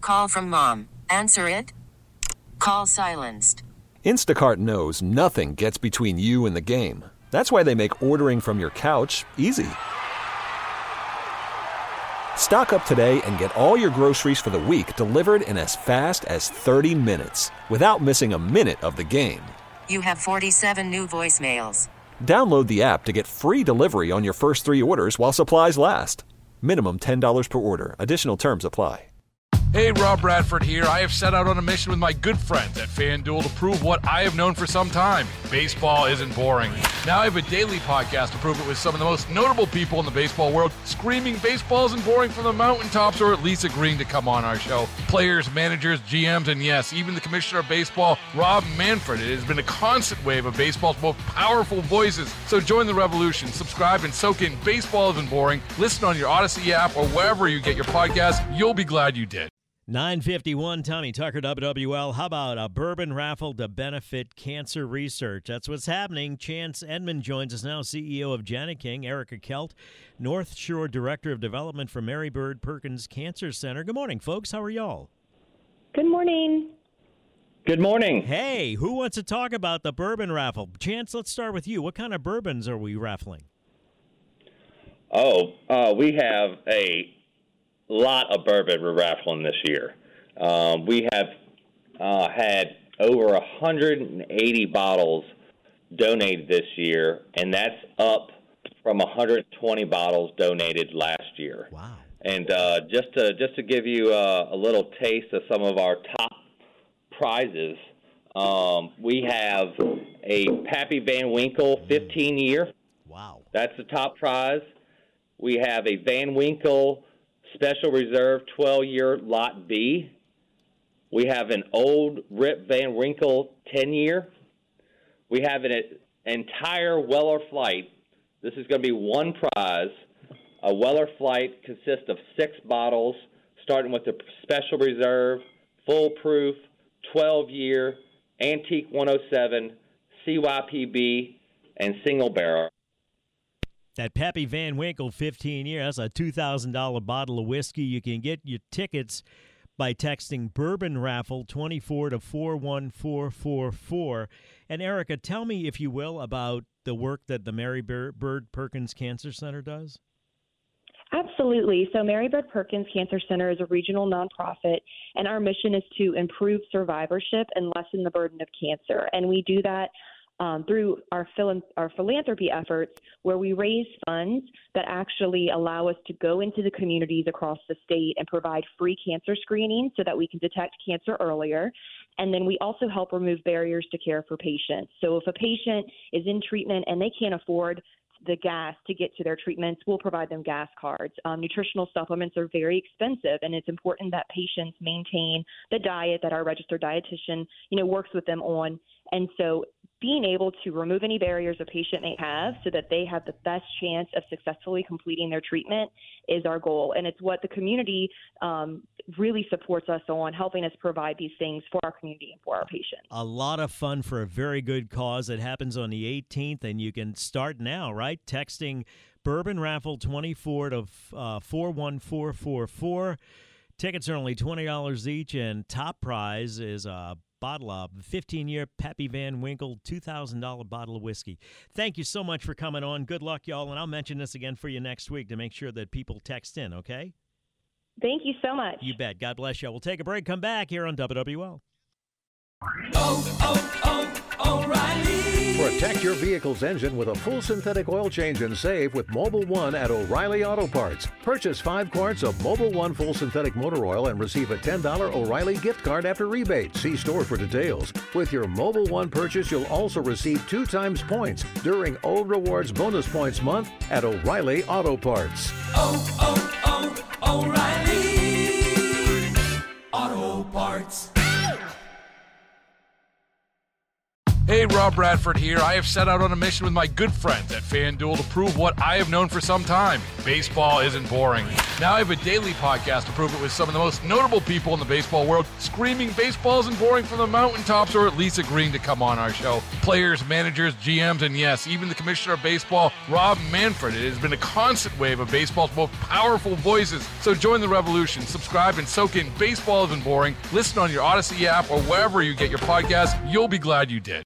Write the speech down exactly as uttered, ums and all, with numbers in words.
Call from mom. Answer it. Call silenced. Instacart knows nothing gets between you and the game. That's why they make ordering from your couch easy. Stock up today and get all your groceries for the week delivered in as fast as thirty minutes without missing a minute of the game. You have forty-seven new voicemails. Download the app to get free delivery on your first three orders while supplies last. Minimum ten dollars per order. Additional terms apply. Hey, Rob Bradford here. I have set out on a mission with my good friends at FanDuel to prove what I have known for some time. Baseball isn't boring. Now I have a daily podcast to prove it with some of the most notable people in the baseball world, screaming baseball isn't boring from the mountaintops, or at least agreeing to come on our show. Players, managers, G Ms, and yes, even the commissioner of baseball, Rob Manfred. It has been a constant wave of baseball's most powerful voices. So join the revolution. Subscribe and soak in Baseball Isn't Boring. Listen on your Odyssey app or wherever you get your podcasts. You'll be glad you did. nine fifty-one, Tommy Tucker, W W L. How about a bourbon raffle to benefit cancer research? That's what's happening. Chance Edmond joins us now, C E O of Jani-King. Erica Kelt, North Shore Director of Development for Mary Bird Perkins Cancer Center. Good morning, folks. How are y'all? Good morning. Good morning. Hey, who wants to talk about the bourbon raffle? Chance, let's start with you. What kind of bourbons are we raffling? Oh, uh, we have a lot of bourbon we're raffling this year. Um, we have uh, had over one hundred eighty bottles donated this year, and that's up from one hundred twenty bottles donated last year. Wow. And uh, just to just to give you uh, a little taste of some of our top prizes, um, we have a Pappy Van Winkle fifteen year. Wow. That's the top prize. We have a Van Winkle Special Reserve twelve year Lot B. We have an old Rip Van Winkle ten year. We have an entire Weller Flight. This is going to be one prize. A Weller Flight consists of six bottles, starting with the Special Reserve, Full Proof, twelve year, Antique one oh seven, C Y P B, and Single Barrel. That Pappy Van Winkle fifteen year, that's a two thousand dollars bottle of whiskey. You can get your tickets by texting Bourbon Raffle twenty-four to four one four four four. And Erica, tell me, if you will, about the work that the Mary Bird Perkins Cancer Center does. Absolutely. So Mary Bird Perkins Cancer Center is a regional nonprofit, and our mission is to improve survivorship and lessen the burden of cancer. And we do that Um, through our, phil- our philanthropy efforts, where we raise funds that actually allow us to go into the communities across the state and provide free cancer screening so that we can detect cancer earlier. And then we also help remove barriers to care for patients. So if a patient is in treatment and they can't afford the gas to get to their treatments, we'll provide them gas cards. Um, nutritional supplements are very expensive, and it's important that patients maintain the diet that our registered dietitian, you know, works with them on. And so being able to remove any barriers a patient may have so that they have the best chance of successfully completing their treatment is our goal. And it's what the community um, really supports us on, helping us provide these things for our community and for our patients. A lot of fun for a very good cause. It happens on the eighteenth, and you can start now, right? Texting Bourbon Raffle twenty-four to uh, four one four four four. Tickets are only twenty dollars each, and top prize is a bottle of fifteen year Pappy Van Winkle two thousand dollars bottle of whiskey. Thank you so much for coming on. Good luck, y'all, and I'll mention this again for you next week to make sure that people text in, okay? Thank you so much. You bet. God bless you. We'll take a break. Come back here on W W L. Oh, oh, oh, O'Reilly. Protect your vehicle's engine with a full synthetic oil change and save with Mobil one at O'Reilly Auto Parts. Purchase five quarts of Mobil one full synthetic motor oil and receive a ten dollars O'Reilly gift card after rebate. See store for details. With your Mobil one purchase, you'll also receive two times points during O Rewards Bonus Points Month at O'Reilly Auto Parts. Oh, oh, oh, O'Reilly Auto Parts. Hey, Rob Bradford here. I have set out on a mission with my good friends at FanDuel to prove what I have known for some time. Baseball isn't boring. Now I have a daily podcast to prove it with some of the most notable people in the baseball world, screaming baseball isn't boring from the mountaintops, or at least agreeing to come on our show. Players, managers, G Ms, and yes, even the commissioner of baseball, Rob Manfred. It has been a constant wave of baseball's most powerful voices. So join the revolution. Subscribe and soak in Baseball Isn't Boring. Listen on your Odyssey app or wherever you get your podcasts. You'll be glad you did.